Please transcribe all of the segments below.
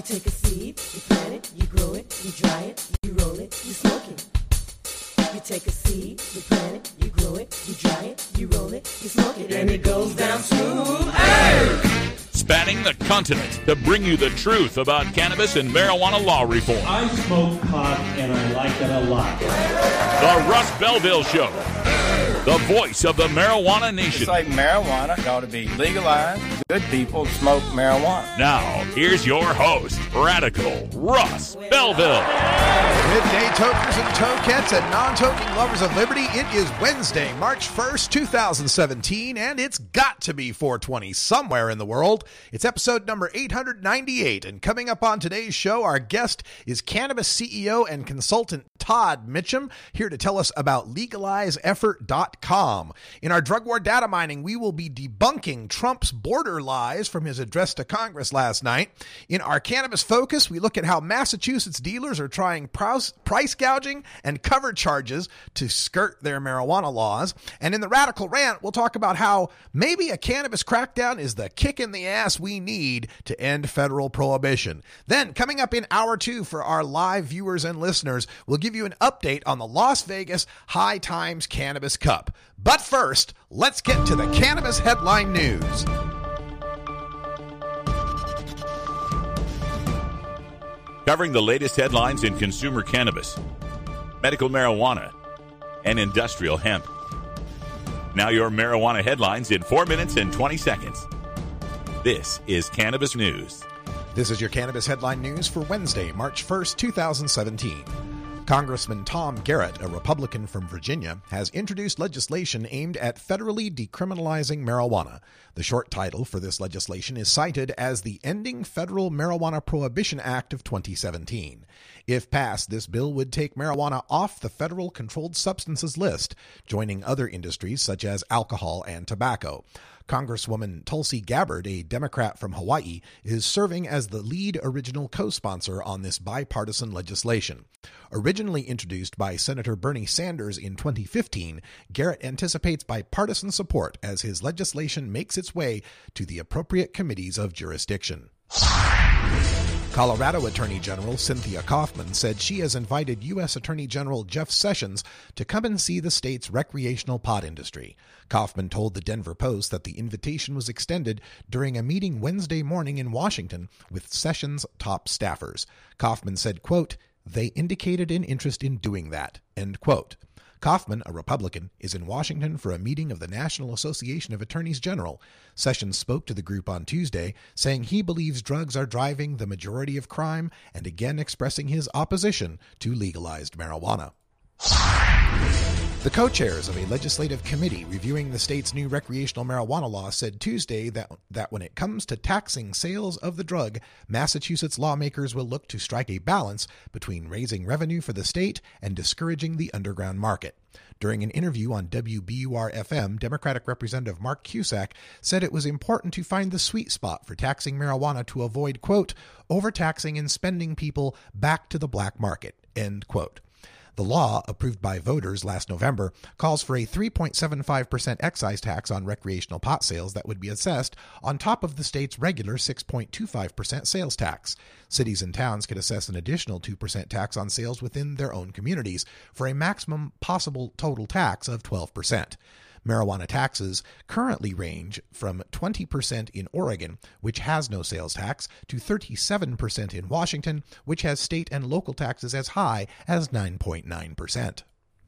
You take a seed, you plant it, you grow it, you dry it, you roll it, you smoke it. You take a seed, you plant it, you grow it, you dry it, you roll it, you smoke it, and it goes down smooth. Hey! Spanning the continent to bring you the truth about cannabis and marijuana law reform. I smoke pot and I like it a lot. The Russ Belville Show. The voice of the marijuana nation. It's like marijuana. It ought to be legalized. Good people smoke marijuana. Now, here's your host, Radical Russ Belville. Midday tokers and tokettes and non-toking lovers of liberty. It is Wednesday, March 1st, 2017, and it's got to be 420 somewhere in the world. It's episode number 898, and coming up on today's show, our guest is cannabis CEO and consultant Todd Mitchum, here to tell us about legalizeeffort.com. In our drug war data mining, we will be debunking Trump's border lies from his address to Congress last night. In our cannabis focus, we look at how Massachusetts dealers are trying price gouging and cover charges to skirt their marijuana laws. And in the radical rant, we'll talk about how maybe a cannabis crackdown is the kick in the ass we need to end federal prohibition. Then, coming up in hour 2 for our live viewers and listeners, we'll give you an update on the Las Vegas High Times Cannabis Cup. But first, let's get to the cannabis headline news. Covering the latest headlines in consumer cannabis, medical marijuana, and industrial hemp. Now your marijuana headlines in 4 minutes and 20 seconds. This is Cannabis News. This is your cannabis headline news for Wednesday, March 1st, 2017. Congressman Tom Garrett, a Republican from Virginia, has introduced legislation aimed at federally decriminalizing marijuana. The short title for this legislation is cited as the Ending Federal Marijuana Prohibition Act of 2017. If passed, this bill would take marijuana off the federal controlled substances list, joining other industries such as alcohol and tobacco. Congresswoman Tulsi Gabbard, a Democrat from Hawaii, is serving as the lead original co-sponsor on this bipartisan legislation. Originally introduced by Senator Bernie Sanders in 2015, Garrett anticipates bipartisan support as his legislation makes its way to the appropriate committees of jurisdiction. Colorado Attorney General Cynthia Kaufman said she has invited U.S. Attorney General Jeff Sessions to come and see the state's recreational pot industry. Kaufman told the Denver Post that the invitation was extended during a meeting Wednesday morning in Washington with Sessions' top staffers. Kaufman said, quote, "They indicated an interest in doing that," end quote. Kaufman, a Republican, is in Washington for a meeting of the National Association of Attorneys General. Sessions spoke to the group on Tuesday, saying he believes drugs are driving the majority of crime and again expressing his opposition to legalized marijuana. The co-chairs of a legislative committee reviewing the state's new recreational marijuana law said Tuesday that when it comes to taxing sales of the drug, Massachusetts lawmakers will look to strike a balance between raising revenue for the state and discouraging the underground market. During an interview on WBUR-FM, Democratic Representative Mark Cusack said it was important to find the sweet spot for taxing marijuana to avoid, quote, overtaxing and spending people back to the black market, end quote. The law, approved by voters last November, calls for a 3.75% excise tax on recreational pot sales that would be assessed on top of the state's regular 6.25% sales tax. Cities and towns could assess an additional 2% tax on sales within their own communities for a maximum possible total tax of 12%. Marijuana taxes currently range from 20% in Oregon, which has no sales tax, to 37% in Washington, which has state and local taxes as high as 9.9%.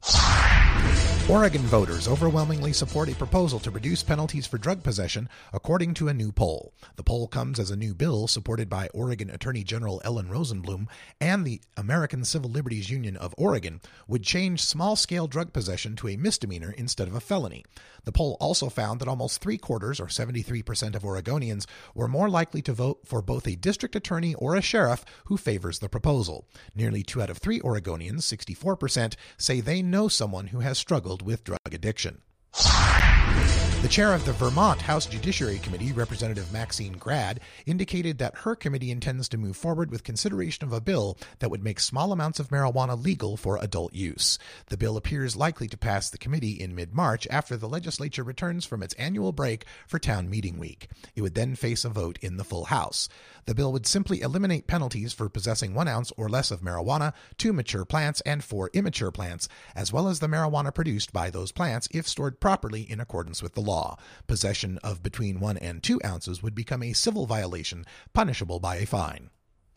Oregon voters overwhelmingly support a proposal to reduce penalties for drug possession, according to a new poll. The poll comes as a new bill supported by Oregon Attorney General Ellen Rosenblum and the American Civil Liberties Union of Oregon would change small-scale drug possession to a misdemeanor instead of a felony. The poll also found that almost three-quarters, or 73% of Oregonians, were more likely to vote for both a district attorney or a sheriff who favors the proposal. Nearly 2 out of 3 Oregonians, 64%, say they know someone who has struggled with drug addiction. The chair of the Vermont House Judiciary Committee, Representative Maxine Grad, indicated that her committee intends to move forward with consideration of a bill that would make small amounts of marijuana legal for adult use. The bill appears likely to pass the committee in mid-March after the legislature returns from its annual break for town meeting week. It would then face a vote in the full House. The bill would simply eliminate penalties for possessing 1 ounce or less of marijuana to mature plants and for immature plants, as well as the marijuana produced by those plants if stored properly in accordance with the law. Possession of between 1 and 2 ounces would become a civil violation, punishable by a fine.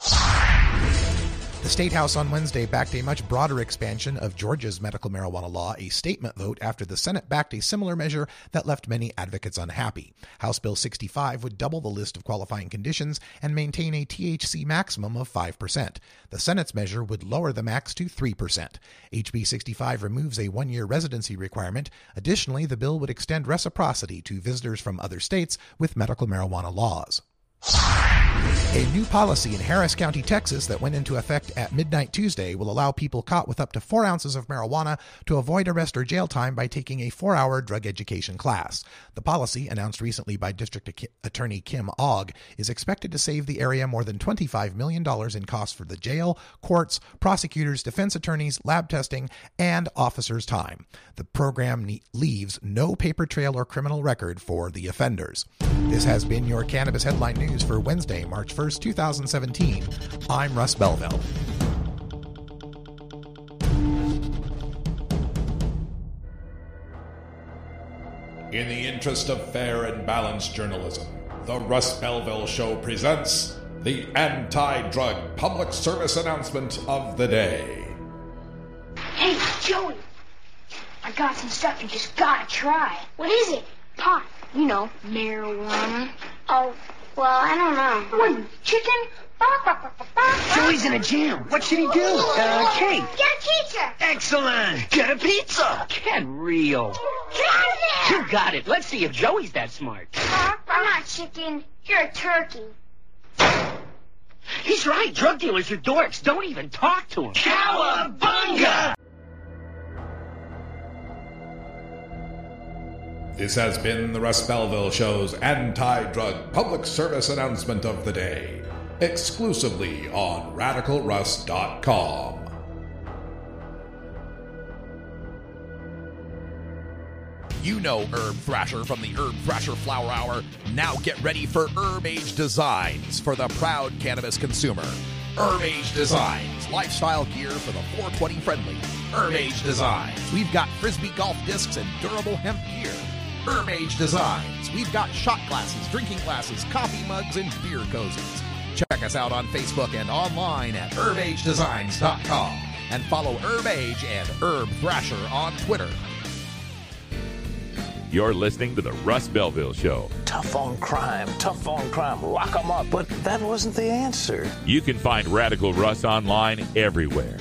The State House on Wednesday backed a much broader expansion of Georgia's medical marijuana law, a statement vote after the Senate backed a similar measure that left many advocates unhappy. House Bill 65 would double the list of qualifying conditions and maintain a THC maximum of 5%. The Senate's measure would lower the max to 3%. HB 65 removes a 1-year residency requirement. Additionally, the bill would extend reciprocity to visitors from other states with medical marijuana laws. A new policy in Harris County, Texas that went into effect at midnight Tuesday will allow people caught with up to 4 ounces of marijuana to avoid arrest or jail time by taking a 4-hour drug education class. The policy, announced recently by District Attorney Kim Ogg, is expected to save the area more than $25 million in costs for the jail, courts, prosecutors, defense attorneys, lab testing, and officers' time. The program leaves no paper trail or criminal record for the offenders. This has been your Cannabis Headline News for Wednesday, March 1st, 2017. I'm Russ Belville. In the interest of fair and balanced journalism, the Russ Belville Show presents the anti-drug public service announcement of the day. Hey, Joey, I got some stuff you just gotta try. What is it? Pot. You know, marijuana. Oh, well, I don't know. What, chicken? Joey's in a jam. What should he do? Cake. Get a pizza. Excellent. Get a pizza. Get real. Get out of there. You got it. Let's see if Joey's that smart. I'm not chicken. You're a turkey. He's right. Drug dealers are dorks. Don't even talk to them. Cowabunga! This has been the Russ Belville Show's anti-drug public service announcement of the day, exclusively on RadicalRuss.com. You know Herb Thrasher from the Herb Thrasher Flower Hour. Now get ready for Herb Age Designs for the proud cannabis consumer. Herb Age Designs, lifestyle gear for the 420 friendly. Herb Age Designs, we've got Frisbee golf discs and durable hemp gear. Herb Age Designs, we've got shot glasses, drinking glasses, coffee mugs, and beer cozies. Check us out on Facebook and online at herbagedesigns.com and follow Herb Age and Herb Thrasher on Twitter. You're listening to the Russ Belville Show. Tough on crime, lock them up. But that wasn't the answer. You can find Radical Russ online everywhere.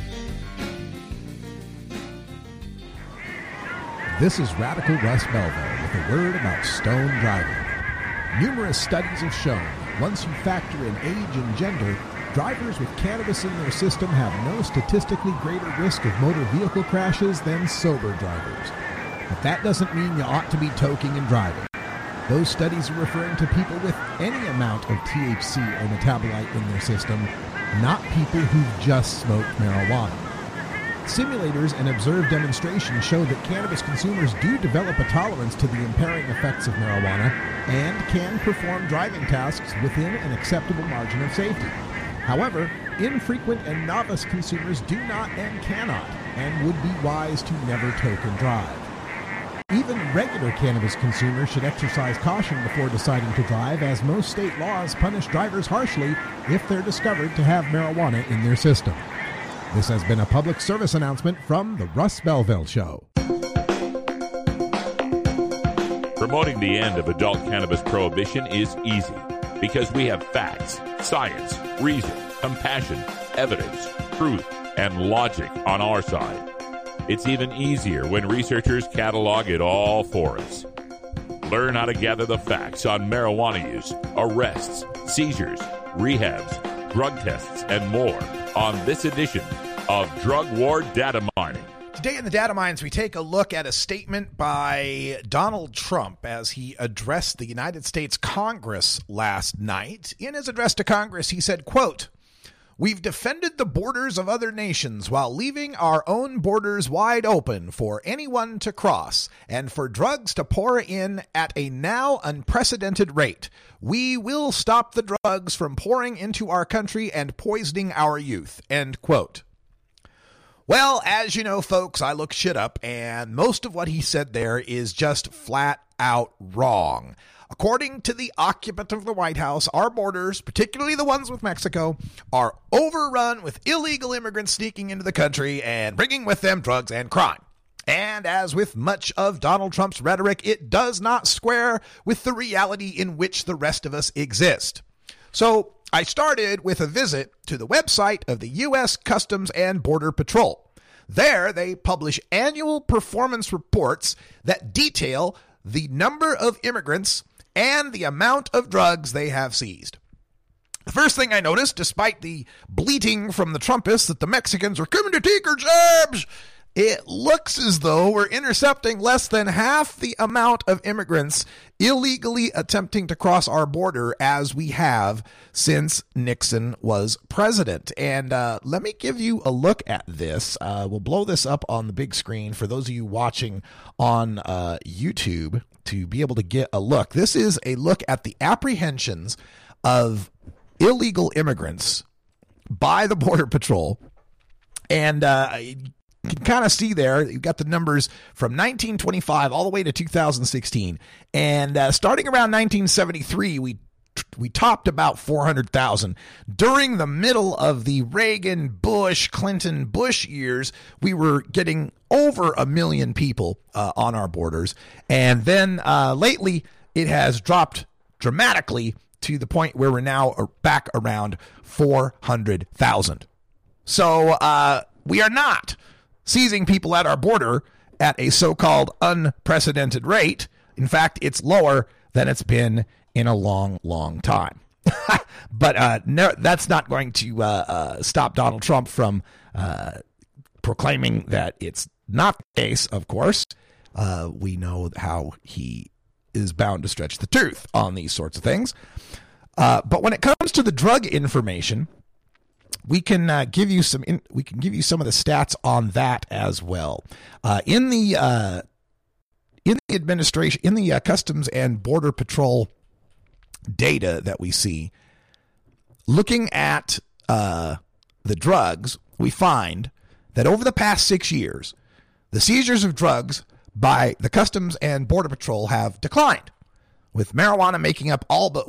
This is Radical Russ Belville with a word about stone driving. Numerous studies have shown that once you factor in age and gender, drivers with cannabis in their system have no statistically greater risk of motor vehicle crashes than sober drivers. But that doesn't mean you ought to be toking and driving. Those studies are referring to people with any amount of THC or metabolite in their system, not people who've just smoked marijuana. Simulators and observed demonstrations show that cannabis consumers do develop a tolerance to the impairing effects of marijuana and can perform driving tasks within an acceptable margin of safety. However, infrequent and novice consumers do not and cannot, and would be wise to never toke and drive. Even regular cannabis consumers should exercise caution before deciding to drive, as most state laws punish drivers harshly if they're discovered to have marijuana in their system. This has been a public service announcement from the Russ Belville Show. Promoting the end of adult cannabis prohibition is easy because we have facts, science, reason, compassion, evidence, truth, and logic on our side. It's even easier when researchers catalog it all for us. Learn how to gather the facts on marijuana use, arrests, seizures, rehabs, drug tests, and more on this edition of Drug War Data Mining, Today in the Data Mines, we take a look at a statement by Donald Trump as he addressed the United States Congress last night. In his address to Congress, he said, quote, "We've defended the borders of other nations while leaving our own borders wide open for anyone to cross and for drugs to pour in at a now unprecedented rate. We will stop the drugs from pouring into our country and poisoning our youth." End quote. Well, as you know, folks, I look shit up, and most of what he said there is just flat out wrong. According to the occupant of the White House, our borders, particularly the ones with Mexico, are overrun with illegal immigrants sneaking into the country and bringing with them drugs and crime. And as with much of Donald Trump's rhetoric, it does not square with the reality in which the rest of us exist. So I started with a visit to the website of the U.S. Customs and Border Patrol. There, they publish annual performance reports that detail the number of immigrants and the amount of drugs they have seized. The first thing I noticed, despite the bleating from the Trumpists that the Mexicans are coming to take our jobs, it looks as though we're intercepting less than half the amount of immigrants illegally attempting to cross our border as we have since Nixon was president. And let me give you a look at this. We'll blow this up on the big screen for those of you watching on YouTube to be able to get a look. This is a look at the apprehensions of illegal immigrants by the Border Patrol. And you can kind of see there, you've got the numbers from 1925 all the way to 2016. And starting around 1973, we topped about 400,000. During the middle of the Reagan, Bush, Clinton, Bush years, we were getting over 1 million people on our borders. And then lately, it has dropped dramatically to the point where we're now back around 400,000. So we are not seizing people at our border at a so-called unprecedented rate. In fact, it's lower than it's been in a long, long time. But no, that's not going to stop Donald Trump from proclaiming that it's not the case, of course. We know how he is bound to stretch the truth on these sorts of things. But when it comes to the drug information, we can give you some of the stats on that as well. In the administration, in the Customs and Border Patrol data that we see, looking at the drugs, we find that over the past 6 years, the seizures of drugs by the Customs and Border Patrol have declined, with marijuana making up all but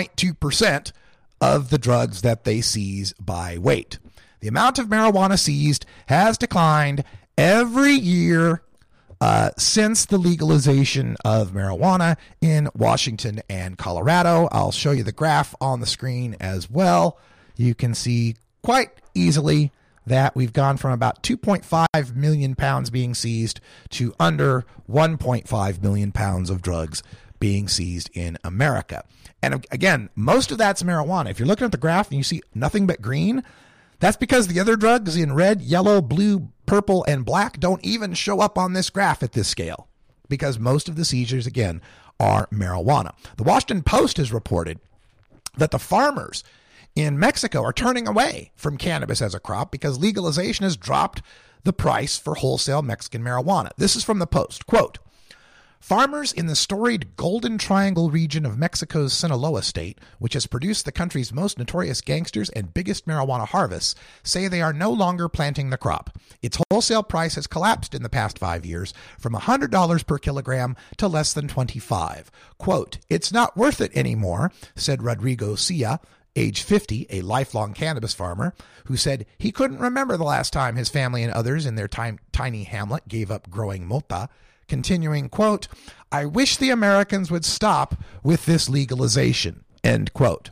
1.2% of the drugs that they seize by weight. The amount of marijuana seized has declined every year since the legalization of marijuana in Washington and Colorado. I'll show you the graph on the screen as well. You can see quite easily that we've gone from about 2.5 million pounds being seized to under 1.5 million pounds of drugs being seized in America. And again, most of that's marijuana. If you're looking at the graph and you see nothing but green, that's because the other drugs in red, yellow, blue, purple, and black don't even show up on this graph at this scale, because most of the seizures, again, are marijuana. The Washington Post has reported that the farmers in Mexico are turning away from cannabis as a crop because legalization has dropped the price for wholesale Mexican marijuana. This is from the Post. Quote, "Farmers in the storied Golden Triangle region of Mexico's Sinaloa state, which has produced the country's most notorious gangsters and biggest marijuana harvests, say they are no longer planting the crop. Its wholesale price has collapsed in the past 5 years from $100 per kilogram to less than $25. Quote, "It's not worth it anymore," said Rodrigo Cia, age 50, a lifelong cannabis farmer, who said he couldn't remember the last time his family and others in their tiny hamlet gave up growing mota. Continuing, quote, "I wish the Americans would stop with this legalization," end quote.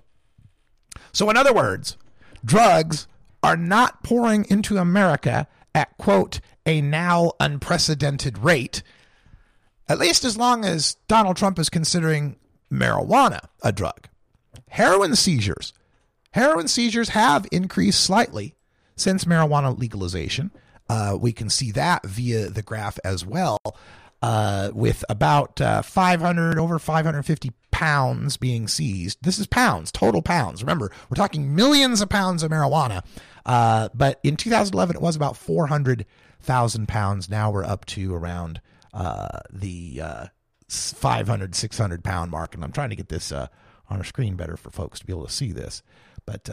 So in other words, drugs are not pouring into America at, quote, "a now unprecedented rate," at least as long as Donald Trump is considering marijuana a drug. Heroin seizures have increased slightly since marijuana legalization. We can see that via the graph as well, with about over 550 pounds being seized. This is pounds, total pounds. Remember, we're talking millions of pounds of marijuana. But in 2011, it was about 400,000 pounds. Now we're up to around the 500, 600 pound mark. And I'm trying to get this on our screen better for folks to be able to see this. But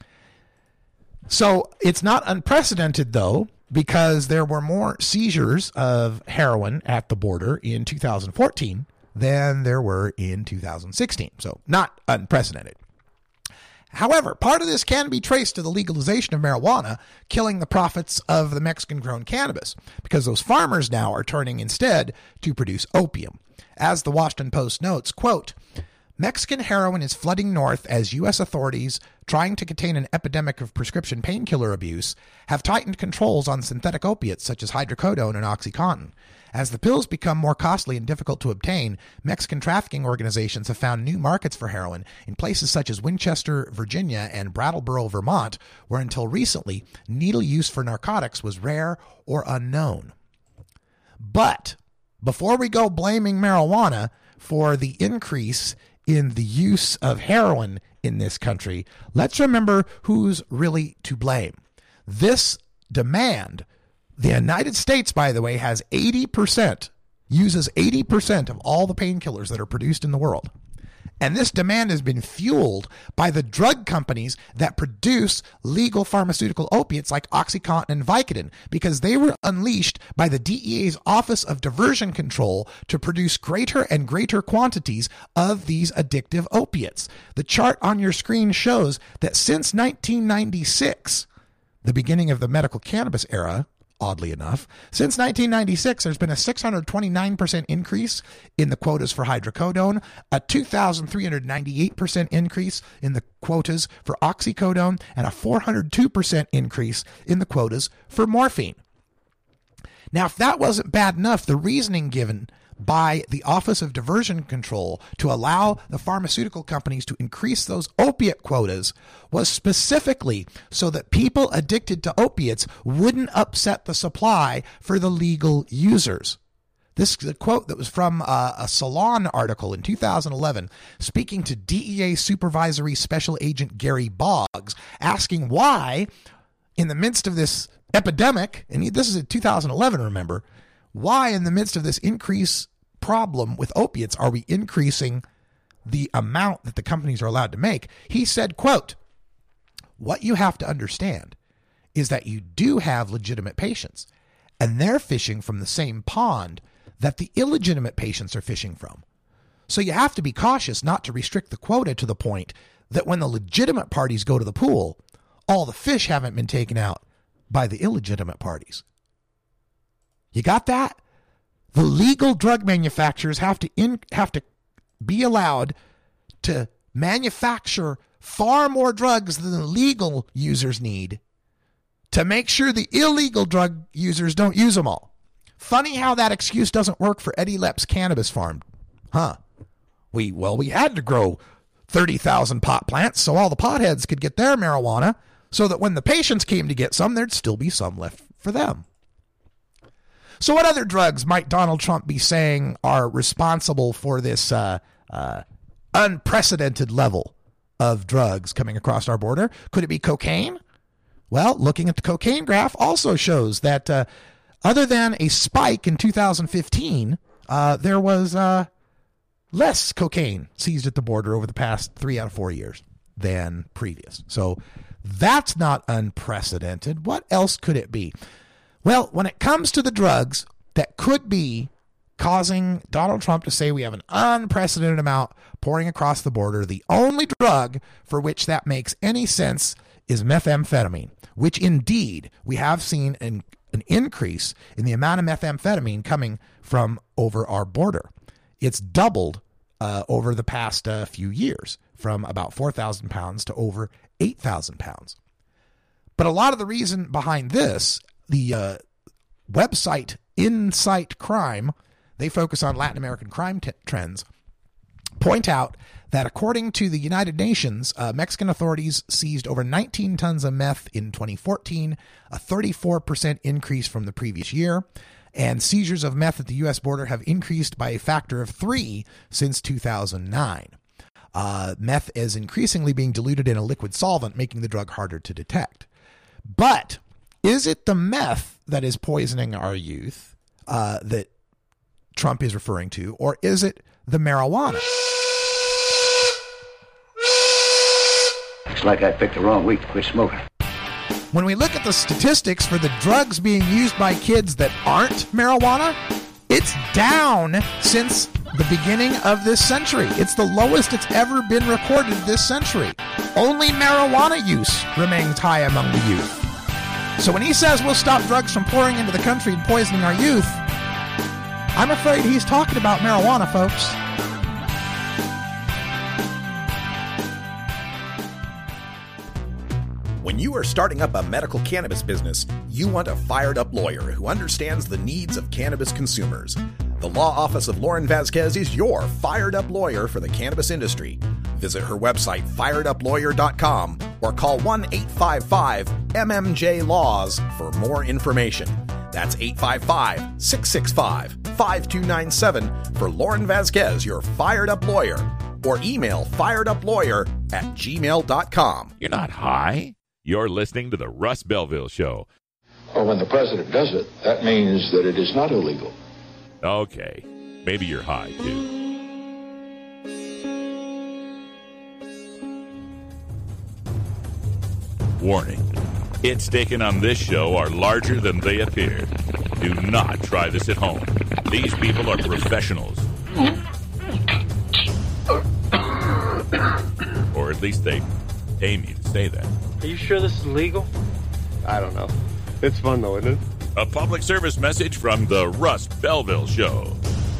so it's not unprecedented, though, because there were more seizures of heroin at the border in 2014 than there were in 2016. So not unprecedented. However, part of this can be traced to the legalization of marijuana, killing the profits of the Mexican-grown cannabis, because those farmers now are turning instead to produce opium. As the Washington Post notes, quote, Mexican heroin is flooding north as U.S. authorities, trying to contain an epidemic of prescription painkiller abuse, have tightened controls on synthetic opiates such as hydrocodone and OxyContin. As the pills become more costly and difficult to obtain, Mexican trafficking organizations have found new markets for heroin in places such as Winchester, Virginia, and Brattleboro, Vermont, where until recently, needle use for narcotics was rare or unknown. But before we go blaming marijuana for the increase in the use of heroin in this country, let's remember who's really to blame. This demand, the United States, by the way, uses 80% of all the painkillers that are produced in the world. And this demand has been fueled by the drug companies that produce legal pharmaceutical opiates like OxyContin and Vicodin, because they were unleashed by the DEA's Office of Diversion Control to produce greater and greater quantities of these addictive opiates. The chart on your screen shows that since 1996, the beginning of the medical cannabis era, oddly enough, since 1996, there's been a 629% increase in the quotas for hydrocodone, a 2,398% increase in the quotas for oxycodone, and a 402% increase in the quotas for morphine. Now, if that wasn't bad enough, the reasoning given by the Office of Diversion Control to allow the pharmaceutical companies to increase those opiate quotas was specifically so that people addicted to opiates wouldn't upset the supply for the legal users. This is a quote that was from a Salon article in 2011, speaking to DEA Supervisory Special Agent Gary Boggs, asking why, in the midst of this epidemic, and this is in 2011, remember, why in the midst of this increase problem with opiates are we increasing the amount that the companies are allowed to make? He said, quote, what you have to understand is that you do have legitimate patients, and they're fishing from the same pond that the illegitimate patients are fishing from. So you have to be cautious not to restrict the quota to the point that when the legitimate parties go to the pool, all the fish haven't been taken out by the illegitimate parties. You got that? The legal drug manufacturers have to be allowed to manufacture far more drugs than the legal users need to make sure the illegal drug users don't use them all. Funny how that excuse doesn't work for Eddie Lepp's cannabis farm. Huh? We had to grow 30,000 pot plants so all the potheads could get their marijuana, so that when the patients came to get some, there'd still be some left for them. So what other drugs might Donald Trump be saying are responsible for this unprecedented level of drugs coming across our border? Could it be cocaine? Well, looking at the cocaine graph also shows that other than a spike in 2015, there was less cocaine seized at the border over the past 3 out of 4 years than previous. So that's not unprecedented. What else could it be? Well, when it comes to the drugs that could be causing Donald Trump to say we have an unprecedented amount pouring across the border, the only drug for which that makes any sense is methamphetamine, which indeed we have seen an increase in the amount of methamphetamine coming from over our border. It's doubled over the past few years, from about 4,000 pounds to over 8,000 pounds. But a lot of the reason behind this, the website Insight Crime, they focus on Latin American crime trends. point out that according to the United Nations, Mexican authorities seized over 19 tons of meth in 2014, a 34% increase from the previous year. And seizures of meth at the U.S. border have increased by a factor of 3 since 2009. Meth is increasingly being diluted in a liquid solvent, making the drug harder to detect. But is it the meth that is poisoning our youth that Trump is referring to, or is it the marijuana? Looks like I picked the wrong week to quit smoking. When we look at the statistics for the drugs being used by kids that aren't marijuana, it's down since the beginning of this century. It's the lowest it's ever been recorded this century. Only marijuana use remains high among the youth. So when he says we'll stop drugs from pouring into the country and poisoning our youth, I'm afraid he's talking about marijuana, folks. When you are starting up a medical cannabis business, you want a fired-up lawyer who understands the needs of cannabis consumers. The law office of Lauren Vasquez is your fired-up lawyer for the cannabis industry. Visit her website, firedUpLawyer.com, or call 1-855-MMJ-LAWS for more information. That's 855-665-5297 for Lauren Vasquez, your fired-up lawyer, or email firedUpLawyer@gmail.com. You're not high. You're listening to the Russ Belville Show. Well, when the president does it, that means that it is not illegal. Okay, maybe you're high, too. Warning. Hits taken on this show are larger than they appear. Do not try this at home. These people are professionals. Or at least they pay me to say that. Are you sure this is legal? I don't know. It's fun though, isn't it? A public service message from the Russ Belville Show.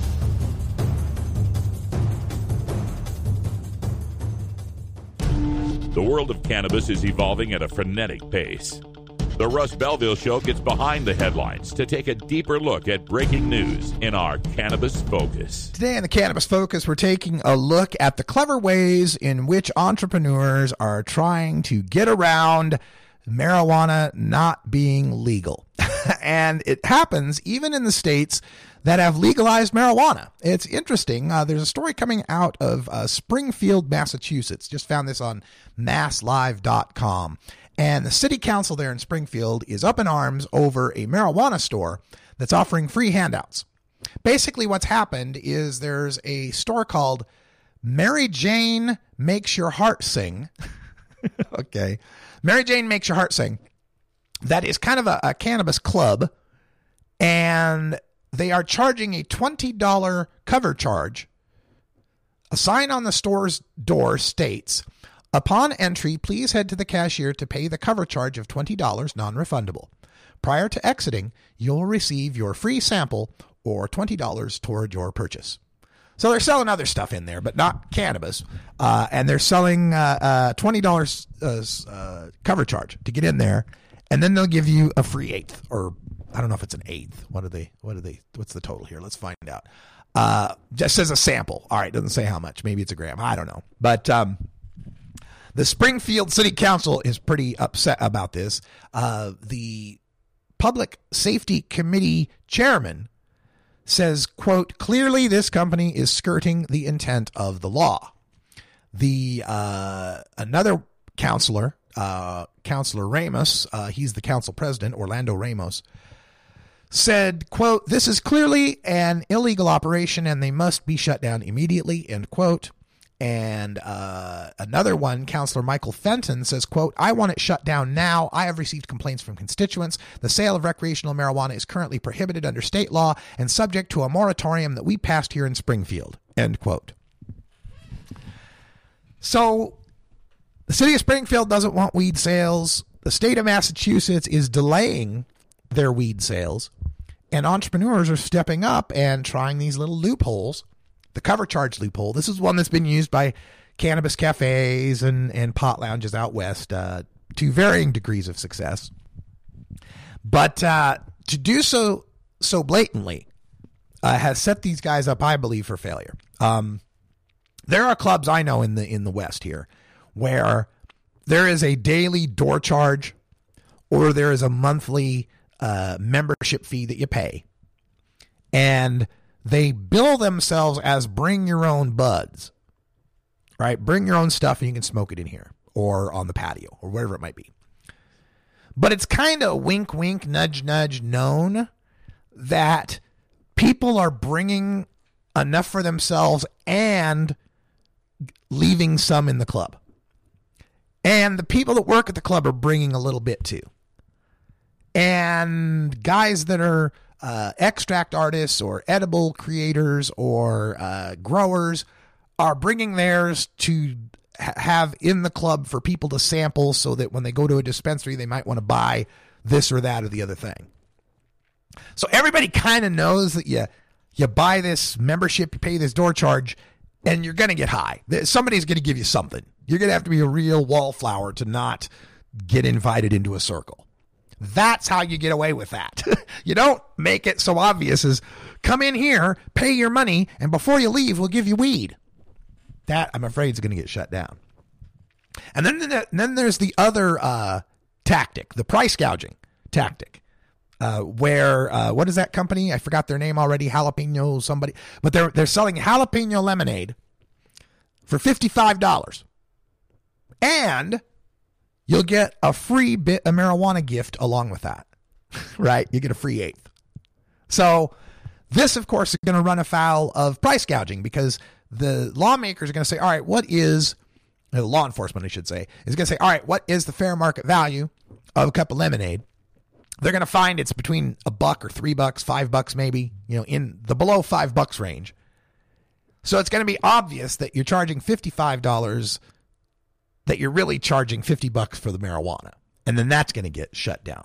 The world of cannabis is evolving at a frenetic pace. The Russ Belville Show gets behind the headlines to take a deeper look at breaking news in our Cannabis Focus. Today in the Cannabis Focus, we're taking a look at the clever ways in which entrepreneurs are trying to get around marijuana not being legal. And it happens even in the states that have legalized marijuana. It's interesting. There's a story coming out of Springfield, Massachusetts. Just found this on masslive.com. And the city council there in Springfield is up in arms over a marijuana store that's offering free handouts. Basically, what's happened is there's a store called Mary Jane Makes Your Heart Sing. Okay. Mary Jane Makes Your Heart Sing. That is kind of a cannabis club. And they are charging a $20 cover charge. A sign on the store's door states, upon entry, please head to the cashier to pay the cover charge of $20 non-refundable. Prior to exiting, you'll receive your free sample or $20 toward your purchase. So they're selling other stuff in there, but not cannabis. And they're selling $20 cover charge to get in there. And then they'll give you a free eighth, or I don't know if it's an eighth. What's the total here? Let's find out. Just says a sample. All right. Doesn't say how much. Maybe it's a gram. I don't know. But, the Springfield City Council is pretty upset about this. The Public Safety Committee chairman says, quote, clearly this company is skirting the intent of the law. The another counselor, Counselor Ramos, he's the council president, Orlando Ramos, said, quote, this is clearly an illegal operation and they must be shut down immediately, end quote. And another one, Counselor Michael Fenton, says, quote, I want it shut down now. I have received complaints from constituents. The sale of recreational marijuana is currently prohibited under state law and subject to a moratorium that we passed here in Springfield, end quote. So the city of Springfield doesn't want weed sales. The state of Massachusetts is delaying their weed sales. And entrepreneurs are stepping up and trying these little loopholes. The cover charge loophole. This is one that's been used by cannabis cafes and pot lounges out west to varying degrees of success. But to do so blatantly has set these guys up, I believe, for failure. There are clubs I know in the West here where there is a daily door charge or there is a monthly membership fee that you pay. And they bill themselves as bring your own buds, right? Bring your own stuff and you can smoke it in here or on the patio or wherever it might be. But it's kind of wink, wink, nudge, nudge known that people are bringing enough for themselves and leaving some in the club. And the people that work at the club are bringing a little bit too. And guys that are extract artists or edible creators or growers are bringing theirs to have in the club for people to sample so that when they go to a dispensary, they might want to buy this or that or the other thing. So everybody kind of knows that you buy this membership, you pay this door charge, and you're going to get high. Somebody's going to give you something. You're going to have to be a real wallflower to not get invited into a circle. That's how you get away with that. You don't make it so obvious as come in here, pay your money, and before you leave, we'll give you weed. That, I'm afraid, is going to get shut down. And then there's the other tactic, the price gouging tactic, where, what is that company? I forgot their name already, Jalapeno somebody. But they're selling jalapeno lemonade for $55. And you'll get a free bit of marijuana gift along with that, right? You get a free eighth. So this, of course, is going to run afoul of price gouging because the lawmakers are going to say, all right, what is, the law enforcement, I should say, is going to say, all right, what is the fair market value of a cup of lemonade? They're going to find it's between $1 or $3, $5 maybe, in the below $5 range. So it's going to be obvious that you're charging $55, that you're really charging $50 for the marijuana. And then that's going to get shut down.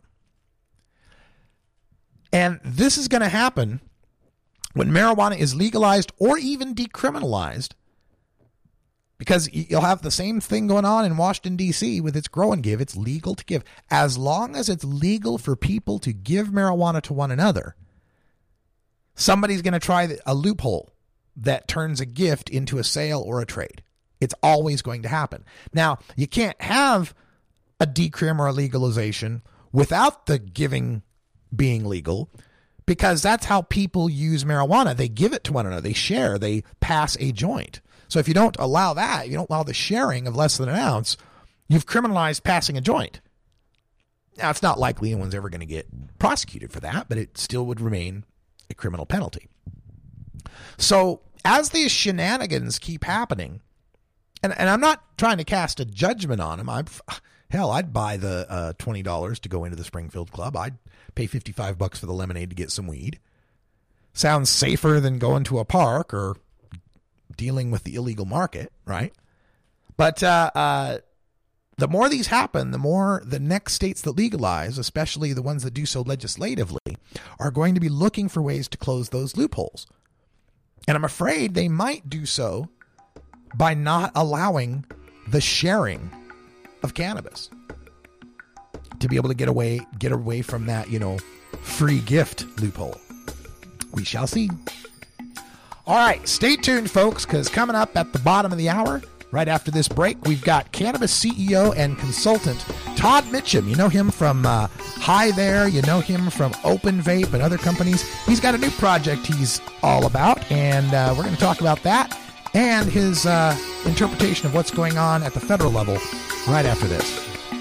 And this is going to happen when marijuana is legalized or even decriminalized, because you'll have the same thing going on in Washington, D.C. with its grow and give. It's legal to give. As long as it's legal for people to give marijuana to one another, somebody's going to try a loophole that turns a gift into a sale or a trade. It's always going to happen. Now, you can't have a decrim or a legalization without the giving being legal, because that's how people use marijuana. They give it to one another. They share. They pass a joint. So if you don't allow that, you don't allow the sharing of less than an ounce, you've criminalized passing a joint. Now, it's not likely anyone's ever going to get prosecuted for that, but it still would remain a criminal penalty. So as these shenanigans keep happening, and I'm not trying to cast a judgment on them. I'd buy the $20 to go into the Springfield Club. I'd pay $55 for the lemonade to get some weed. Sounds safer than going to a park or dealing with the illegal market, right? But the more these happen, the more the next states that legalize, especially the ones that do so legislatively, are going to be looking for ways to close those loopholes. And I'm afraid they might do so by not allowing the sharing of cannabis, to be able to get away from that, free gift loophole. We shall see. All right, stay tuned, folks, because coming up at the bottom of the hour, right after this break, we've got cannabis CEO and consultant Todd Mitchum. You know him from Hi There. You know him from Open Vape and other companies. He's got a new project he's all about, and we're going to talk about that and his interpretation of what's going on at the federal level right after this.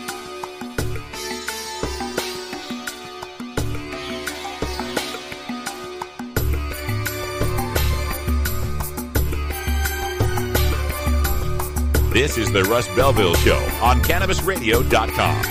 This is the Russ Belville Show on CannabisRadio.com.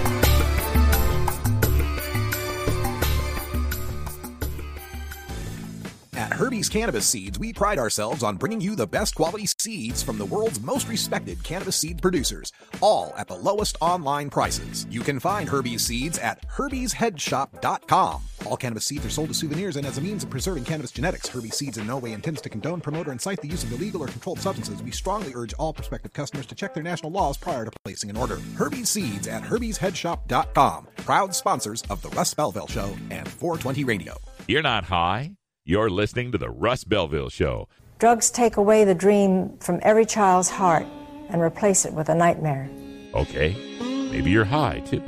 At Herbie's Cannabis Seeds, we pride ourselves on bringing you the best quality seeds from the world's most respected cannabis seed producers, all at the lowest online prices. You can find Herbie's Seeds at herbiesheadshop.com. All cannabis seeds are sold as souvenirs and as a means of preserving cannabis genetics. Herbie's Seeds in no way intends to condone, promote, or incite the use of illegal or controlled substances. We strongly urge all prospective customers to check their national laws prior to placing an order. Herbie's Seeds at herbiesheadshop.com. Proud sponsors of the Russ Belville Show and 420 Radio. You're not high. You're listening to the Russ Belville Show. Drugs take away the dream from every child's heart and replace it with a nightmare. Okay, maybe you're high, too.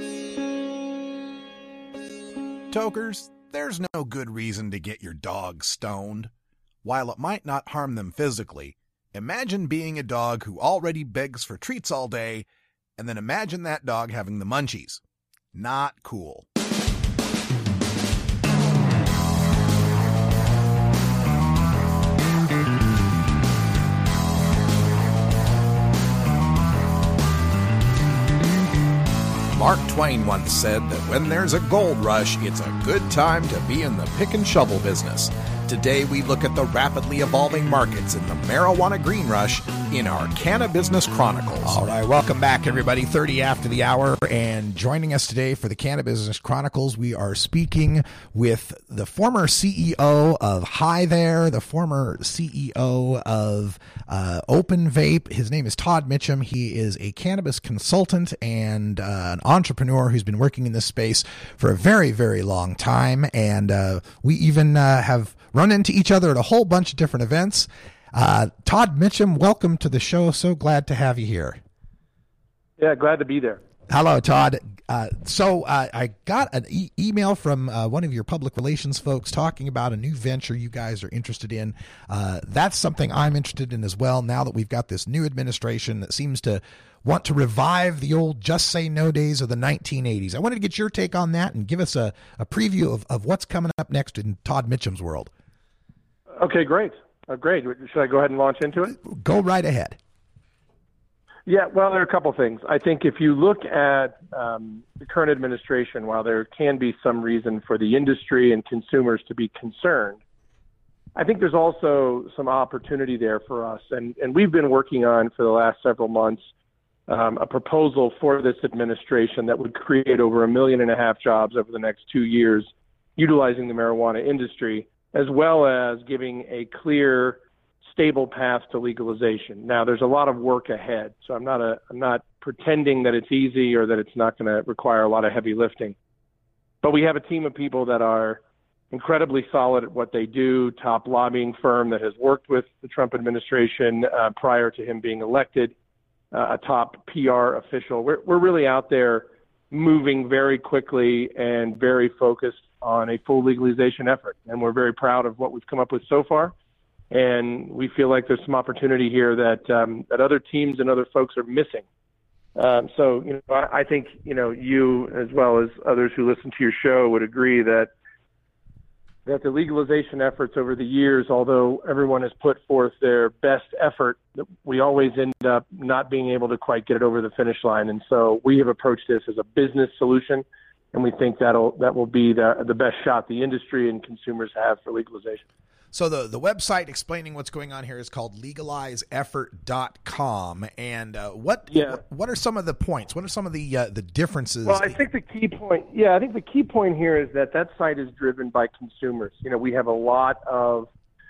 Tokers, there's no good reason to get your dog stoned. While it might not harm them physically, imagine being a dog who already begs for treats all day, and then imagine that dog having the munchies. Not cool. Mark Twain once said that when there's a gold rush, it's a good time to be in the pick and shovel business. Today, we look at the rapidly evolving markets in the marijuana green rush in our Cannabusiness Chronicles. All right, welcome back, everybody. 30 after the hour, and joining us today for the Cannabusiness Chronicles, we are speaking with the former CEO of Hi There, the former CEO of Open Vape. His name is Todd Mitchum. He is a cannabis consultant and an entrepreneur who's been working in this space for a very, very long time, and we even have run into each other at a whole bunch of different events. Todd Mitchum, welcome to the show. So glad to have you here. Yeah, glad to be there. Hello, Todd. So I got an email from one of your public relations folks talking about a new venture you guys are interested in. That's something I'm interested in as well, now that we've got this new administration that seems to want to revive the old just say no days of the 1980s. I wanted to get your take on that and give us a preview of what's coming up next in Todd Mitchum's world. Okay, great. Great. Should I go ahead and launch into it? Go right ahead. Yeah, well, there are a couple things. I think if you look at the current administration, while there can be some reason for the industry and consumers to be concerned, I think there's also some opportunity there for us. And we've been working on, for the last several months, a proposal for this administration that would create over 1.5 million jobs over the next 2 years, utilizing the marijuana industry, as well as giving a clear, stable path to legalization. Now, there's a lot of work ahead, so I'm not pretending that it's easy or that it's not going to require a lot of heavy lifting. But we have a team of people that are incredibly solid at what they do, top lobbying firm that has worked with the Trump administration prior to him being elected, a top PR official. We're really out there moving very quickly and very focused on a full legalization effort. And we're very proud of what we've come up with so far. And we feel like there's some opportunity here that other teams and other folks are missing. So, I think, you as well as others who listen to your show would agree that the legalization efforts over the years, although everyone has put forth their best effort, we always end up not being able to quite get it over the finish line. And so we have approached this as a business solution, and we think that will be the best shot the industry and consumers have for legalization. So the website explaining what's going on here is called legalizeeffort.com. And what are some of the points? What are some of the differences? Well, I think the key point here is that site is driven by consumers. We have a lot of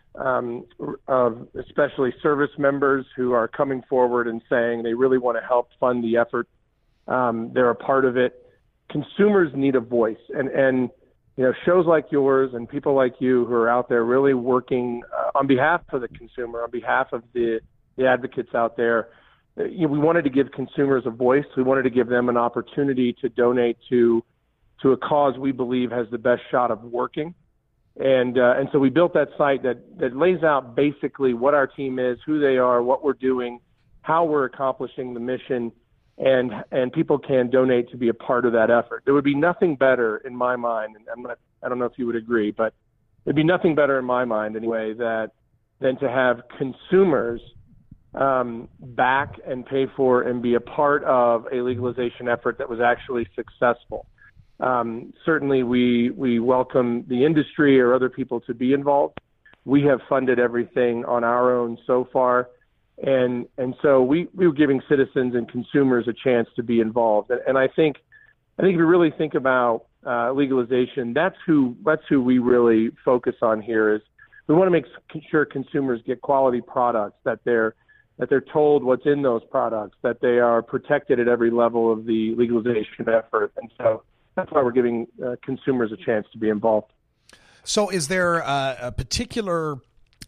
especially service members who are coming forward and saying they really want to help fund the effort. They're a part of it. Consumers need a voice, and shows like yours and people like you who are out there really working on behalf of the consumer, on behalf of the advocates out there. We wanted to give consumers a voice. We wanted to give them an opportunity to donate to a cause we believe has the best shot of working. And so we built that site that lays out basically what our team is, who they are, what we're doing, how we're accomplishing the mission, and people can donate to be a part of that effort. There would be nothing better in my mind, and I don't know if you would agree, but there'd be nothing better in my mind anyway than to have consumers back and pay for and be a part of a legalization effort that was actually successful. Certainly we welcome the industry or other people to be involved. We have funded everything on our own so far. And so we were giving citizens and consumers a chance to be involved. And I think if you really think about legalization, that's who we really focus on here. Is we want to make sure consumers get quality products, that they're told what's in those products, that they are protected at every level of the legalization effort. And so that's why we're giving consumers a chance to be involved. So is there a particular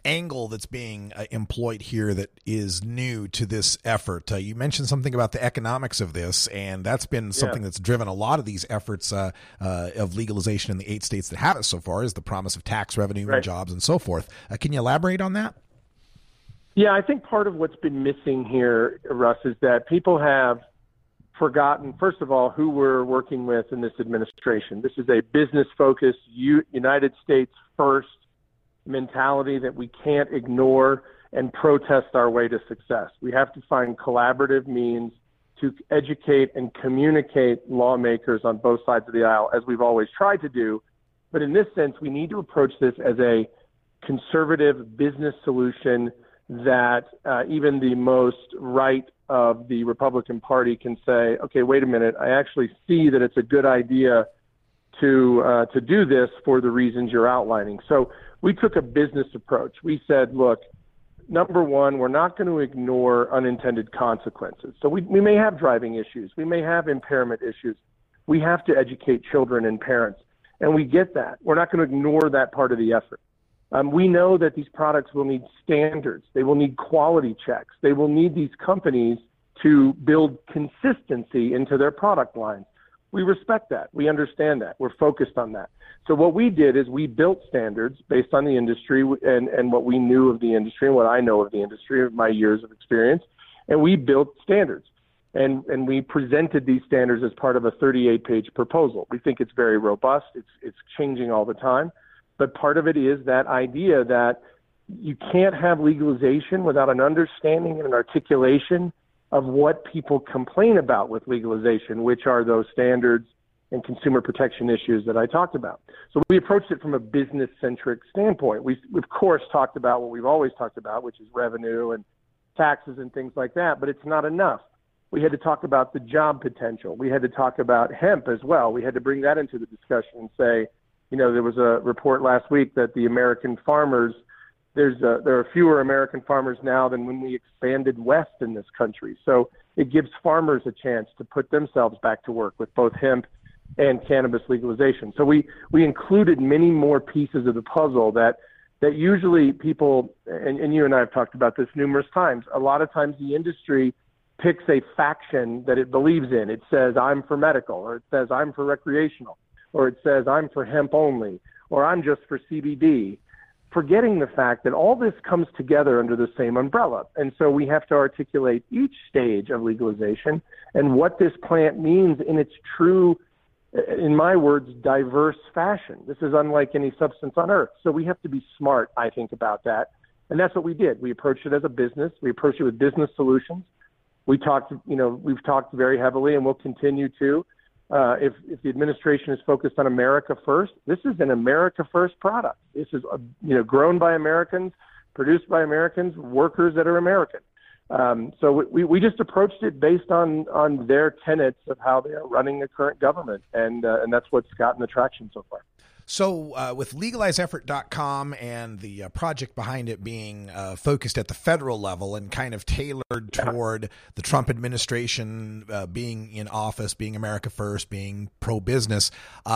angle that's being employed here that is new to this effort? You mentioned something about the economics of this, and that's been something that's driven a lot of these efforts of legalization in the 8 states that have it so far, is the promise of tax revenue and jobs and so forth. Can you elaborate on that? Yeah, I think part of what's been missing here, Russ, is that people have forgotten, first of all, who we're working with in this administration. This is a business-focused, United States first mentality that we can't ignore and protest our way to success. We have to find collaborative means to educate and communicate lawmakers on both sides of the aisle, as we've always tried to do. But in this sense, we need to approach this as a conservative business solution that even the most right of the Republican Party can say, okay, wait a minute, I actually see that it's a good idea to do this for the reasons you're outlining. So we took a business approach. We said, look, number one, we're not going to ignore unintended consequences. So we may have driving issues. We may have impairment issues. We have to educate children and parents, and we get that. We're not going to ignore that part of the effort. We know that these products will need standards. They will need quality checks. They will need these companies to build consistency into their product lines. We respect that. We understand that. We're focused on that. So what we did is we built standards based on the industry and what we knew of the industry and what I know of the industry, of my years of experience, and we built standards. And we presented these standards as part of a 38-page proposal. We think it's very robust. It's changing all the time. But part of it is that idea that you can't have legalization without an understanding and an articulation of what people complain about with legalization, which are those standards and consumer protection issues that I talked about. So we approached it from a business-centric standpoint. We, of course, talked about what we've always talked about, which is revenue and taxes and things like that, but it's not enough. We had to talk about the job potential. We had to talk about hemp as well. We had to bring that into the discussion and say, you know, there was a report last week that the American farmers, there are fewer American farmers now than when we expanded west in this country. So it gives farmers a chance to put themselves back to work with both hemp and cannabis legalization. So we included many more pieces of the puzzle that usually people, and you and I have talked about this numerous times, a lot of times the industry picks a faction that it believes in. It says, I'm for medical, or it says, I'm for recreational, or it says, I'm for hemp only, or I'm just for CBD, forgetting the fact that all this comes together under the same umbrella. And so we have to articulate each stage of legalization and what this plant means in its true, in my words, diverse fashion. This is unlike any substance on earth. So we have to be smart, I think, about that. And that's what we did. We approached it as a business. We approached it with business solutions. We've talked very heavily, and we'll continue to. If the administration is focused on America first, this is an America first product. This is grown by Americans, produced by Americans, workers that are American. So we just approached it based on their tenets of how they are running the current government, and that's what's gotten the traction so far. So with legalizeeffort.com and the project behind it being focused at the federal level and kind of tailored toward the Trump administration being in office, being America first, being pro-business,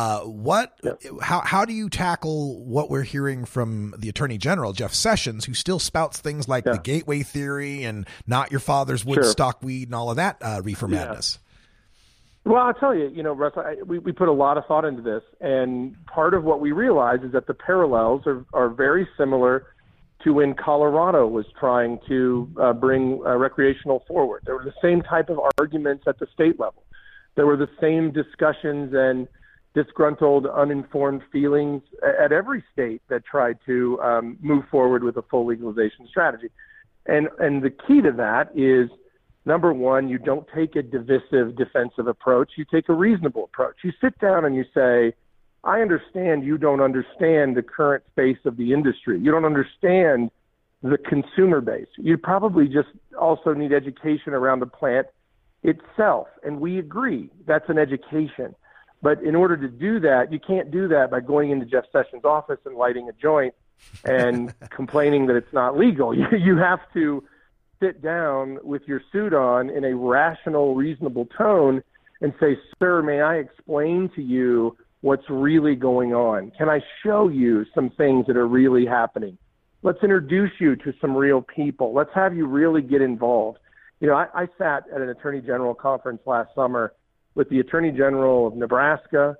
how do you tackle what we're hearing from the Attorney General, Jeff Sessions, who still spouts things like the gateway theory and not your father's Woodstock weed and all of that reefer madness? Well, I'll tell you, Russ, we put a lot of thought into this, and part of what we realized is that the parallels are very similar to when Colorado was trying to bring recreational forward. There were the same type of arguments at the state level. There were the same discussions and disgruntled, uninformed feelings at every state that tried to move forward with a full legalization strategy. And the key to that is, number one, you don't take a divisive, defensive approach. You take a reasonable approach. You sit down and you say, I understand you don't understand the current face of the industry. You don't understand the consumer base. You probably just also need education around the plant itself. And we agree that's an education. But in order to do that, you can't do that by going into Jeff Sessions' office and lighting a joint and complaining that it's not legal. You have to sit down with your suit on in a rational, reasonable tone and say, sir, may I explain to you what's really going on? Can I show you some things that are really happening? Let's introduce you to some real people. Let's have you really get involved. You know, I sat at an Attorney General conference last summer with the Attorney General of Nebraska,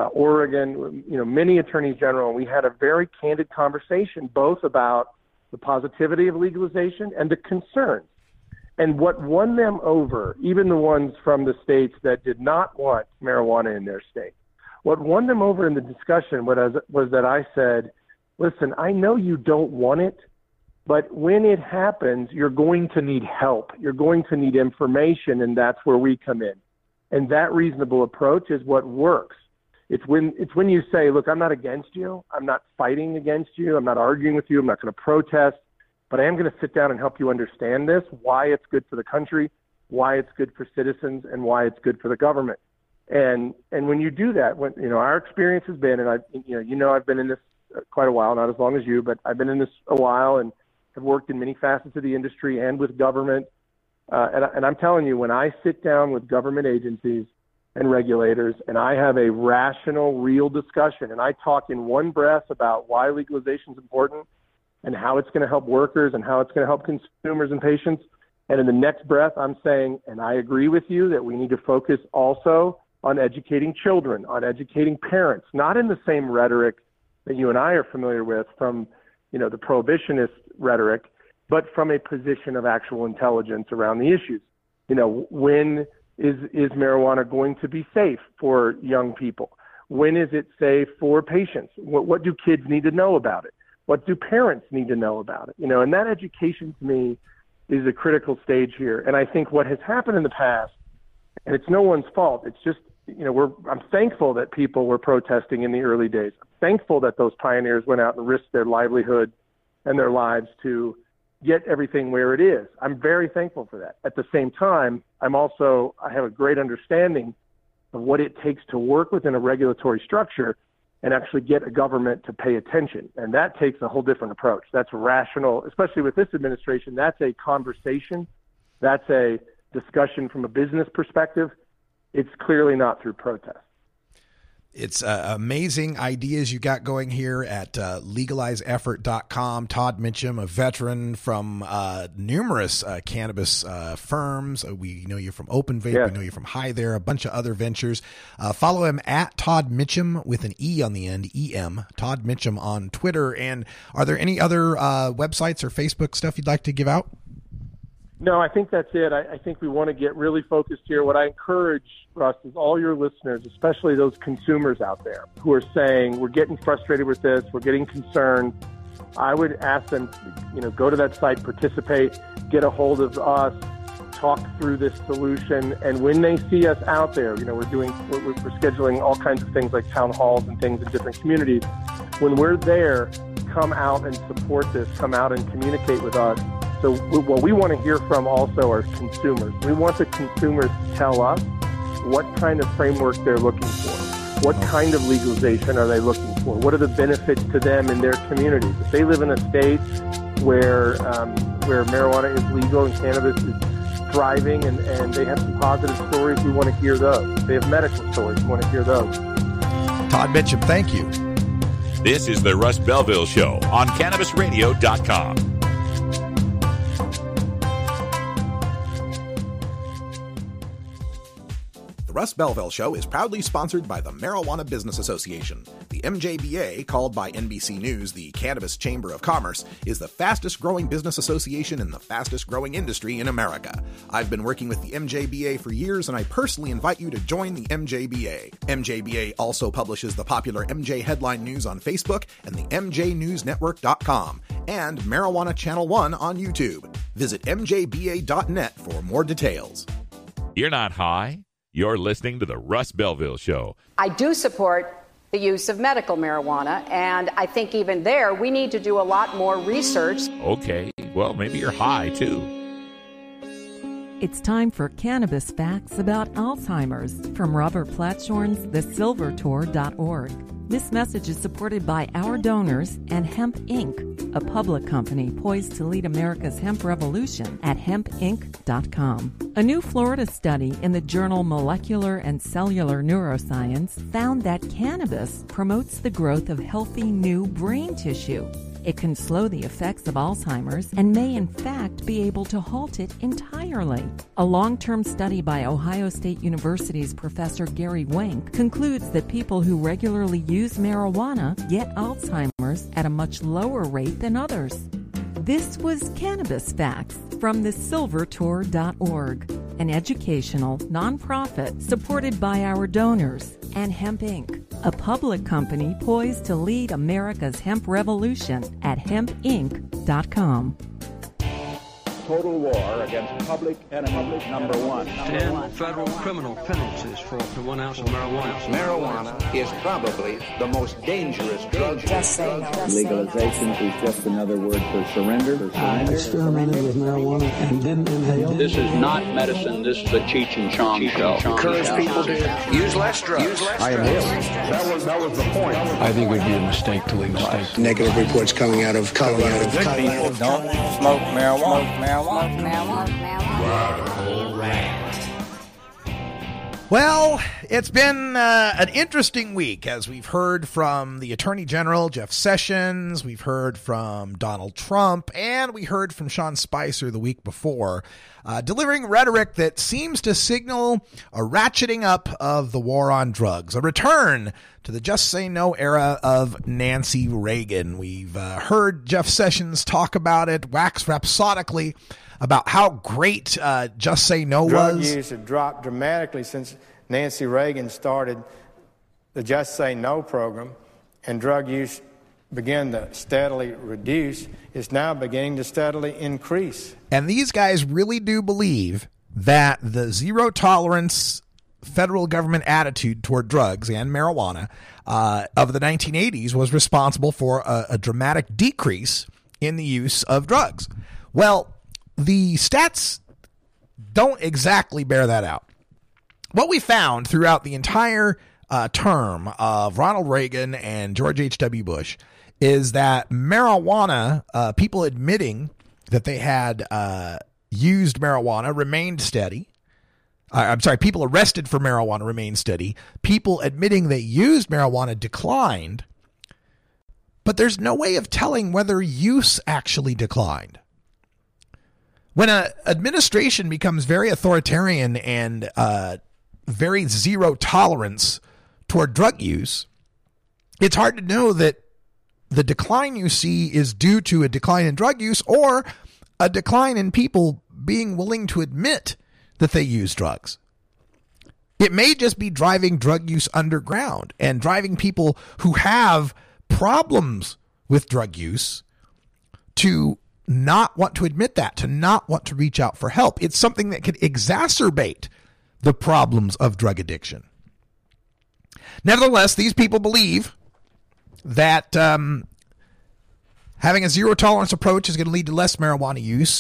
Oregon, you know, many attorneys general, and we had a very candid conversation both about the positivity of legalization and the concerns. And what won them over, even the ones from the states that did not want marijuana in their state, what won them over in the discussion was that I said, listen, I know you don't want it, but when it happens, you're going to need help. You're going to need information, and that's where we come in. And that reasonable approach is what works. It's when you say, look, I'm not against you. I'm not fighting against you. I'm not arguing with you. I'm not going to protest. But I am going to sit down and help you understand this, why it's good for the country, why it's good for citizens, and why it's good for the government. And when you do that, when you know our experience has been, and I've been in this quite a while, not as long as you, but I've been in this a while and have worked in many facets of the industry and with government. And I'm telling you, when I sit down with government agencies and regulators and I have a rational, real discussion, and I talk in one breath about why legalization is important and how it's going to help workers and how it's going to help consumers and patients, and in the next breath I'm saying, and I agree with you, that we need to focus also on educating children, on educating parents, not in the same rhetoric that you and I are familiar with from, you know, the prohibitionist rhetoric, but from a position of actual intelligence around the issues. You know, when is marijuana going to be safe for young people? When is it safe for patients? What do kids need to know about it? What do parents need to know about it? You know, and that education to me is a critical stage here. And I think what has happened in the past, and it's no one's fault, it's just, you know, I'm thankful that people were protesting in the early days. I'm thankful that those pioneers went out and risked their livelihood and their lives to get everything where it is. I'm very thankful for that. At the same time, I have a great understanding of what it takes to work within a regulatory structure and actually get a government to pay attention. And that takes a whole different approach. That's rational, especially with this administration. That's a conversation. That's a discussion from a business perspective. It's clearly not through protest. It's amazing ideas you got going here at legalizeeffort.com. Todd Mitchum, a veteran from numerous cannabis firms. We know you from Open Vape. Yes. We know you from Hi There, a bunch of other ventures. Follow him at Todd Mitchum with an E on the end, E-M, Todd Mitchum on Twitter. And are there any other websites or Facebook stuff you'd like to give out? No, I think that's it. I think we want to get really focused here. What I encourage, Russ, is all your listeners, especially those consumers out there who are saying, we're getting frustrated with this, we're getting concerned. I would ask them, you know, go to that site, participate, get a hold of us, talk through this solution. And when they see us out there, you know, we're scheduling all kinds of things like town halls and things in different communities. When we're there, come out and support this, come out and communicate with us. So what we want to hear from also are consumers. We want the consumers to tell us what kind of framework they're looking for. What kind of legalization are they looking for? What are the benefits to them in their communities? If they live in a state where marijuana is legal and cannabis is thriving and they have some positive stories, we want to hear those. If they have medical stories, we want to hear those. Todd Mitchum, thank you. This is the Russ Belville Show on CannabisRadio.com. The Russ Belville Show is proudly sponsored by the Marijuana Business Association. The MJBA, called by NBC News the Cannabis Chamber of Commerce, is the fastest growing business association in the fastest growing industry in America. I've been working with the MJBA for years, and I personally invite you to join the MJBA. MJBA also publishes the popular MJ Headline News on Facebook and the MJNewsNetwork.com and Marijuana Channel 1 on YouTube. Visit MJBA.net for more details. You're not high. You're listening to the Russ Belville Show. I do support the use of medical marijuana, and I think even there we need to do a lot more research. Okay, well, maybe you're high, too. It's time for Cannabis Facts about Alzheimer's from Robert Platshorn's thesilvertour.org. This message is supported by our donors and Hemp Inc., a public company poised to lead America's hemp revolution at hempinc.com. A new Florida study in the journal Molecular and Cellular Neuroscience found that cannabis promotes the growth of healthy new brain tissue. It can slow the effects of Alzheimer's and may in fact be able to halt it entirely. A long-term study by Ohio State University's Professor Gary Wenk concludes that people who regularly use marijuana get Alzheimer's at a much lower rate than others. This was Cannabis Facts from thesilvertour.org, an educational nonprofit supported by our donors, and Hemp Inc., a public company poised to lead America's hemp revolution at hempinc.com. Total war against public enemy number one. 10 federal criminal penalties for up to 1 ounce of marijuana. Marijuana is probably the most dangerous drug. Just say no. Legalization is just another word for surrender. I experimented with marijuana and didn't inhale. This is not medicine. This is a Cheech and Chong show. Encourage people to use less drugs. I am ill. That was the point. I think it would be a mistake to legalize. Negative reports coming out of Colorado. Good people don't smoke marijuana. Well, it's been an interesting week as we've heard from the Attorney General, Jeff Sessions, we've heard from Donald Trump, and we heard from Sean Spicer the week before, delivering rhetoric that seems to signal a ratcheting up of the war on drugs, a return to the Just Say No era of Nancy Reagan. We've heard Jeff Sessions talk about it, wax rhapsodically, about how great Just Say No was. Drug use had dropped dramatically since Nancy Reagan started the Just Say No program, and drug use began to steadily reduce. It's now beginning to steadily increase. And these guys really do believe that the zero tolerance federal government attitude toward drugs and marijuana of the 1980s was responsible for a dramatic decrease in the use of drugs. Well, the stats don't exactly bear that out. What we found throughout the entire term of Ronald Reagan and George H.W. Bush is that marijuana, people admitting that they had used marijuana remained steady. People arrested for marijuana remained steady. People admitting they used marijuana declined. But there's no way of telling whether use actually declined. When an administration becomes very authoritarian and very zero tolerance toward drug use, it's hard to know that the decline you see is due to a decline in drug use or a decline in people being willing to admit that they use drugs. It may just be driving drug use underground and driving people who have problems with drug use to not want to admit that, to not want to reach out for help. It's something that could exacerbate the problems of drug addiction. Nevertheless, these people believe that having a zero tolerance approach is going to lead to less marijuana use.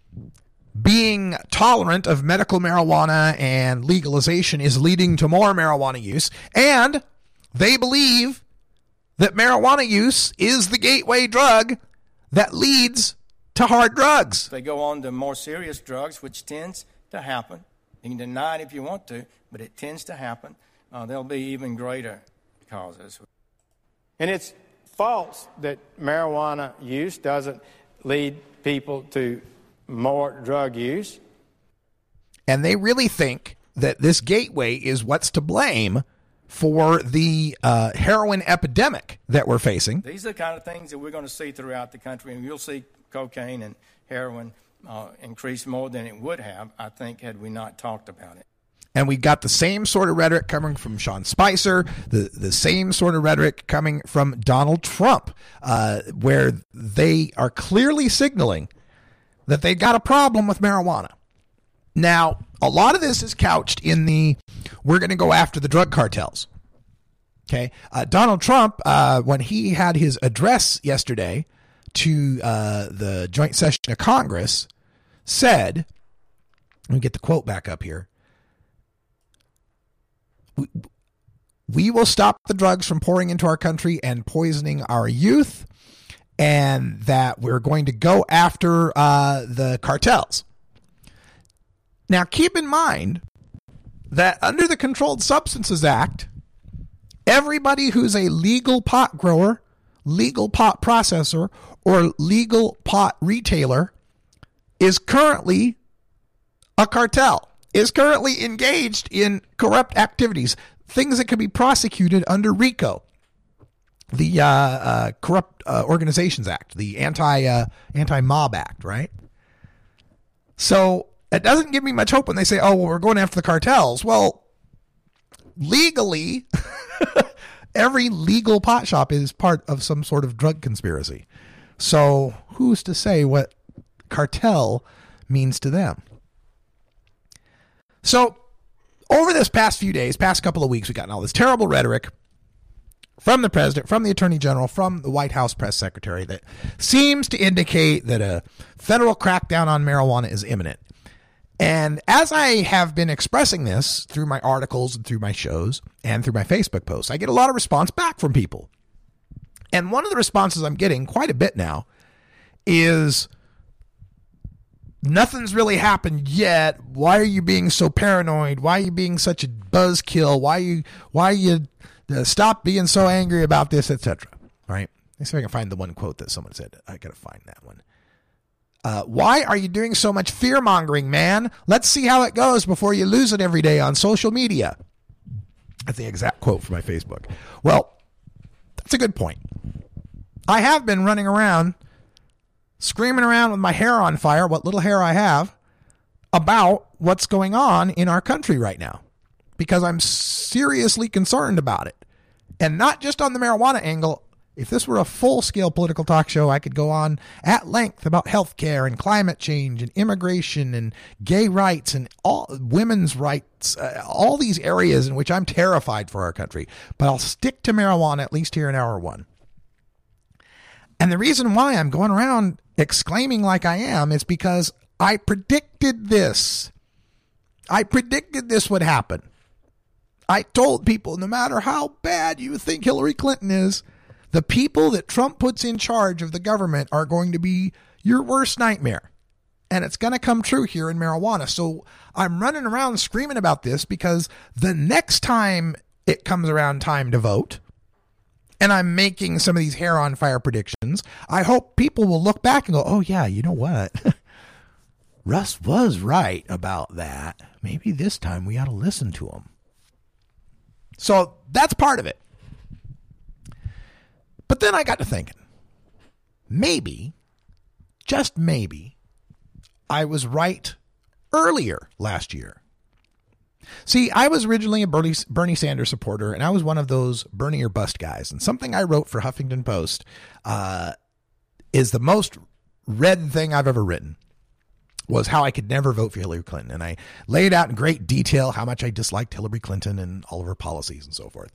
Being tolerant of medical marijuana and legalization is leading to more marijuana use. And they believe that marijuana use is the gateway drug that leads to hard drugs. They go on to more serious drugs, which tends to happen. You can deny it if you want to, but it tends to happen. There'll be even greater causes. And it's false that marijuana use doesn't lead people to more drug use. And they really think that this gateway is what's to blame for the heroin epidemic that we're facing. These are the kind of things that we're going to see throughout the country, and you'll see cocaine and heroin increase more than it would have, I think, had we not talked about it. And we got the same sort of rhetoric coming from Sean Spicer, the same sort of rhetoric coming from Donald Trump, where they are clearly signaling that they got a problem with marijuana. Now, a lot of this is couched in the, we're going to go after the drug cartels. Okay. Donald Trump, when he had his address yesterday to the joint session of Congress, said, let me get the quote back up here. We will stop the drugs from pouring into our country and poisoning our youth, and that we're going to go after the cartels. Now, keep in mind that under the Controlled Substances Act, everybody who's a legal pot grower, legal pot processor or legal pot retailer is currently a cartel, is currently engaged in corrupt activities, things that could be prosecuted under RICO, the Corrupt Organizations Act, the Anti-Mob Act, right? So it doesn't give me much hope when they say, oh, well, we're going after the cartels. Well, legally, every legal pot shop is part of some sort of drug conspiracy. So who's to say what cartel means to them? So over this past few days, past couple of weeks, we've gotten all this terrible rhetoric from the president, from the attorney general, from the White House press secretary that seems to indicate that a federal crackdown on marijuana is imminent. And as I have been expressing this through my articles and through my shows and through my Facebook posts, I get a lot of response back from people. And one of the responses I'm getting quite a bit now is, nothing's really happened yet. Why are you being so paranoid? Why are you being such a buzzkill? Why you stop being so angry about this, etc. Right? Let's see if I can find the one quote that someone said. I got to find that one. Why are you doing so much fear mongering, man? Let's see how it goes before you lose it every day on social media. That's the exact quote from my Facebook. Well, that's a good point. I have been running around, screaming around with my hair on fire, what little hair I have, about what's going on in our country right now, because I'm seriously concerned about it. And not just on the marijuana angle. If this were a full-scale political talk show, I could go on at length about healthcare and climate change and immigration and gay rights and all women's rights, all these areas in which I'm terrified for our country. But I'll stick to marijuana, at least here in hour one. And the reason why I'm going around exclaiming like I am is because I predicted this. I predicted this would happen. I told people, no matter how bad you think Hillary Clinton is, the people that Trump puts in charge of the government are going to be your worst nightmare. And it's going to come true here in marijuana. So I'm running around screaming about this because the next time it comes around time to vote, and I'm making some of these hair on fire predictions, I hope people will look back and go, oh yeah, you know what? Russ was right about that. Maybe this time we ought to listen to him. So that's part of it. But then I got to thinking, maybe, just maybe, I was right earlier last year. See, I was originally a Bernie Sanders supporter, and I was one of those Bernie or bust guys. And something I wrote for Huffington Post is the most read thing I've ever written, was how I could never vote for Hillary Clinton. And I laid out in great detail how much I disliked Hillary Clinton and all of her policies and so forth.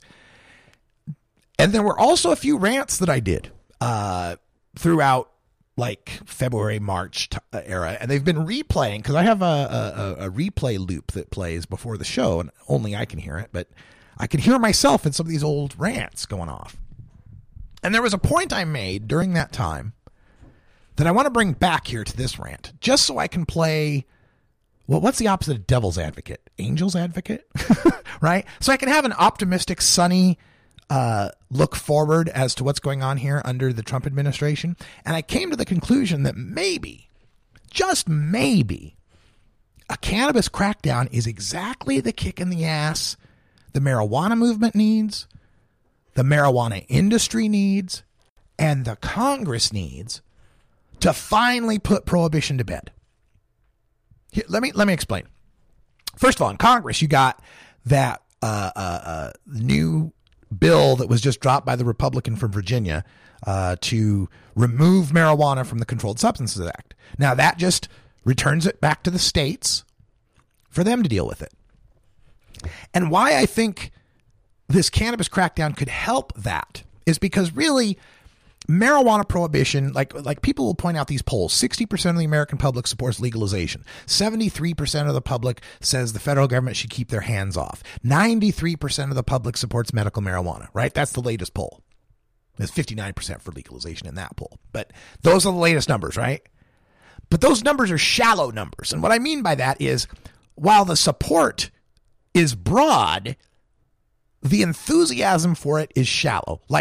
And there were also a few rants that I did throughout like February, March era. And they've been replaying because I have a replay loop that plays before the show and only I can hear it. But I can hear myself in some of these old rants going off. And there was a point I made during that time that I want to bring back here to this rant just so I can play. Well, what's the opposite of devil's advocate? Angel's advocate, right? So I can have an optimistic, sunny look forward as to what's going on here under the Trump administration. And I came to the conclusion that maybe, just maybe, a cannabis crackdown is exactly the kick in the ass the marijuana movement needs, the marijuana industry needs, and the Congress needs to finally put prohibition to bed. Here, let me explain. First of all, in Congress, you got that new bill that was just dropped by the Republican from Virginia to remove marijuana from the Controlled Substances Act. Now, that just returns it back to the states for them to deal with it. And why I think this cannabis crackdown could help that is because really marijuana prohibition, like people will point out these polls, 60% of the American public supports legalization. 73% of the public says the federal government should keep their hands off. 93% of the public supports medical marijuana, right? That's the latest poll. There's 59% for legalization in that poll. But those are the latest numbers, right? But those numbers are shallow numbers. And what I mean by that is while the support is broad, the enthusiasm for it is shallow. Like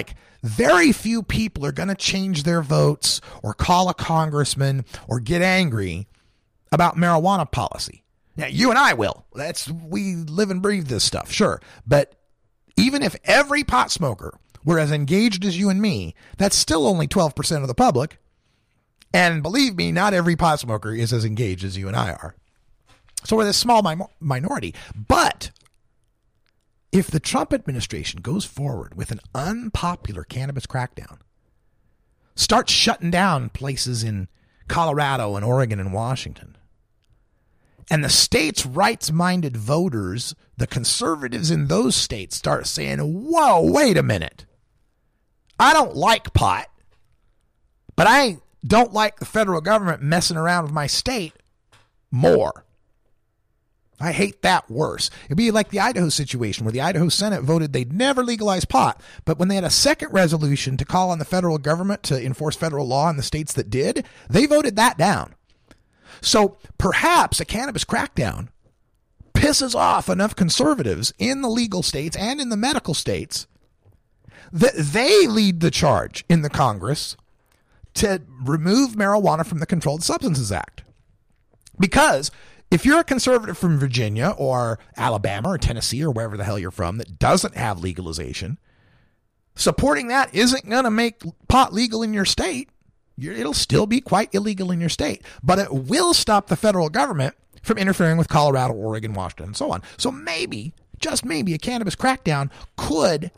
very few people are going to change their votes or call a congressman or get angry about marijuana policy. Now, you and I will. We live and breathe this stuff, sure. But even if every pot smoker were as engaged as you and me, that's still only 12% of the public. And believe me, not every pot smoker is as engaged as you and I are. So we're this small minority. But if the Trump administration goes forward with an unpopular cannabis crackdown, starts shutting down places in Colorado and Oregon and Washington, and the states' rights-minded voters, the conservatives in those states, start saying, whoa, wait a minute. I don't like pot, but I don't like the federal government messing around with my state more. I hate that worse. It'd be like the Idaho situation where the Idaho Senate voted they'd never legalize pot. But when they had a second resolution to call on the federal government to enforce federal law in the states that did, they voted that down. So perhaps a cannabis crackdown pisses off enough conservatives in the legal states and in the medical states that they lead the charge in the Congress to remove marijuana from the Controlled Substances Act. Because if you're a conservative from Virginia or Alabama or Tennessee or wherever the hell you're from that doesn't have legalization, supporting that isn't going to make pot legal in your state. It'll still be quite illegal in your state, but it will stop the federal government from interfering with Colorado, Oregon, Washington, and so on. So maybe, just maybe, a cannabis crackdown could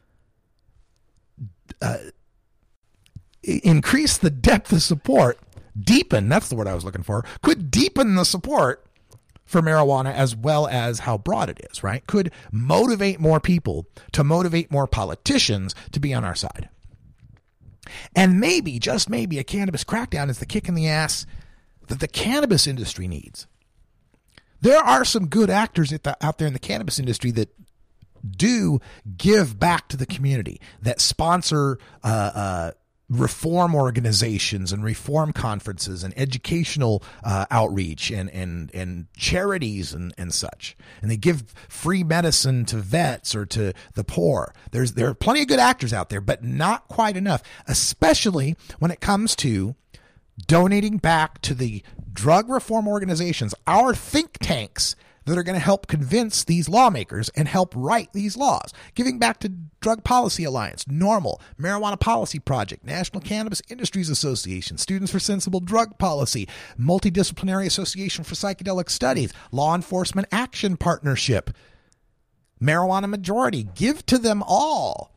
increase the depth of support, deepen, that's the word I was looking for, could deepen the support for marijuana as well as how broad it is, right? Could motivate more people, to motivate more politicians to be on our side. And maybe, just maybe, a cannabis crackdown is the kick in the ass that the cannabis industry needs. There are some good actors out there in the cannabis industry that do give back to the community, that sponsor reform organizations and reform conferences and educational outreach and charities and such. And they give free medicine to vets or to the poor. There are plenty of good actors out there, but not quite enough, especially when it comes to donating back to the drug reform organizations, our think tanks that are going to help convince these lawmakers and help write these laws. Giving back to Drug Policy Alliance, NORML, Marijuana Policy Project, National Cannabis Industries Association, Students for Sensible Drug Policy, Multidisciplinary Association for Psychedelic Studies, Law Enforcement Action Partnership, Marijuana Majority. Give to them all.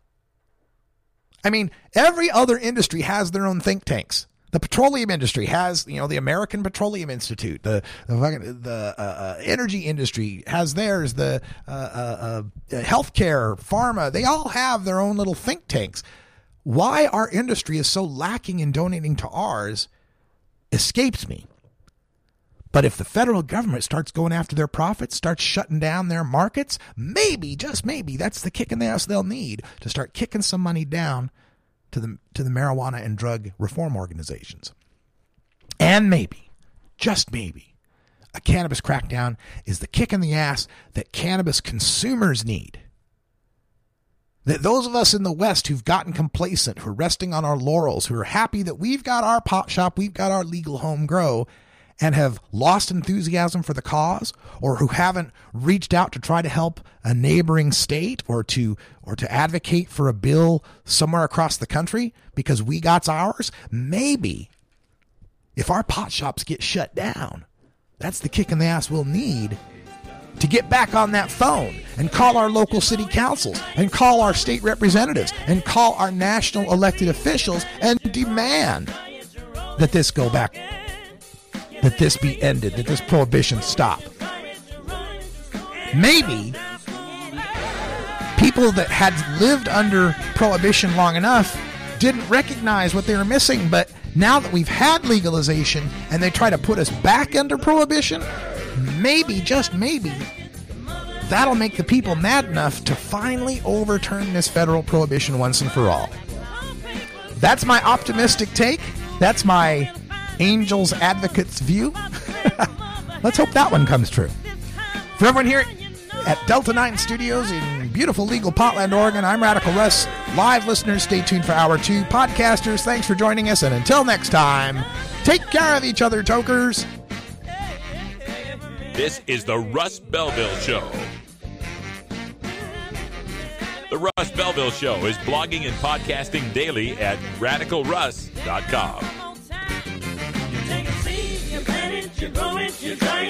I mean, every other industry has their own think tanks. The petroleum industry has, the American Petroleum Institute. The energy industry has theirs. The healthcare, pharma, they all have their own little think tanks. Why our industry is so lacking in donating to ours escapes me. But if the federal government starts going after their profits, starts shutting down their markets, maybe, just maybe, that's the kick in the ass they'll need to start kicking some money down to the marijuana and drug reform organizations. And maybe, just maybe, a cannabis crackdown is the kick in the ass that cannabis consumers need. That those of us in the West who've gotten complacent, who are resting on our laurels, who are happy that we've got our pot shop, we've got our legal home grow, and have lost enthusiasm for the cause, or who haven't reached out to try to help a neighboring state or to advocate for a bill somewhere across the country because we got ours, maybe if our pot shops get shut down, that's the kick in the ass we'll need to get back on that phone and call our local city councils and call our state representatives and call our national elected officials and demand that this go back, that this be ended, that this prohibition stop. Maybe people that had lived under prohibition long enough didn't recognize what they were missing, but now that we've had legalization and they try to put us back under prohibition, maybe, just maybe, that'll make the people mad enough to finally overturn this federal prohibition once and for all. That's my optimistic take. That's my Angels Advocates view. Let's hope that one comes true. For everyone here at Delta 9 Studios in beautiful legal Portland, Oregon. I'm Radical Russ. Live listeners, stay tuned for Hour 2. Podcasters, thanks for joining us, and until next time, take care of each other, tokers. This is the Russ Belville Show. The Russ Belville Show is blogging and podcasting daily at radicalruss.com. You take a seed, you plant it, you grow it, you dry